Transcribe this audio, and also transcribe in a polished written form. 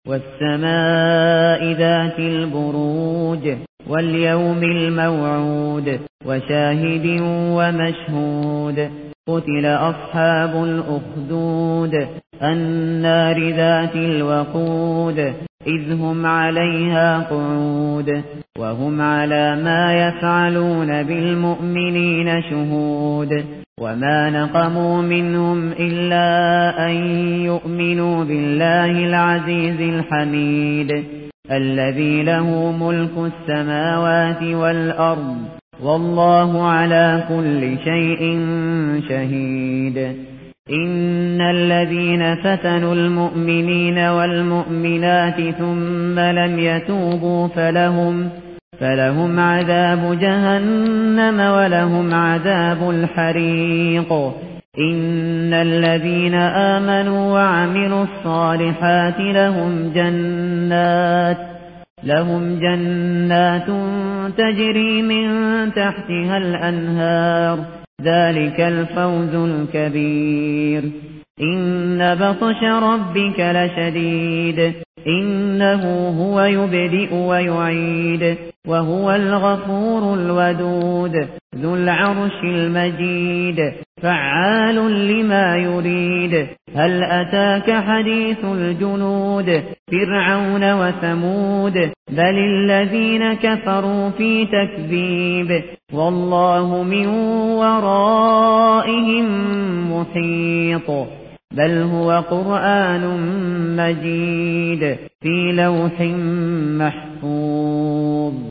والسماء ذات البروج واليوم الموعود وشاهد ومشهود قتل أصحاب الأخدود النار ذات الوقود إذ هم عليها قعود وهم على ما يفعلون بالمؤمنين شهود وما نقموا منهم إلا أن يؤمنوا بالله العزيز الحميد الذي له ملك السماوات والأرض والله على كل شيء شهيد إن الذين فتنوا المؤمنين والمؤمنات ثم لم يتوبوا فلهم عذاب جهنم ولهم عذاب الحريق إن الذين آمنوا وعملوا الصالحات لهم جنات تجري من تحتها الأنهار ذلك الفوز الكبير إن بطش ربك لشديد إنه هو يبدئ ويعيد وهو الغفور الودود ذو العرش المجيد فعال لما يريد هل أتاك حديث الجنود فرعون وثمود بل الذين كفروا في تكذيب والله من ورائهم محيط بل هو قرآن مجيد في لوح محفوظ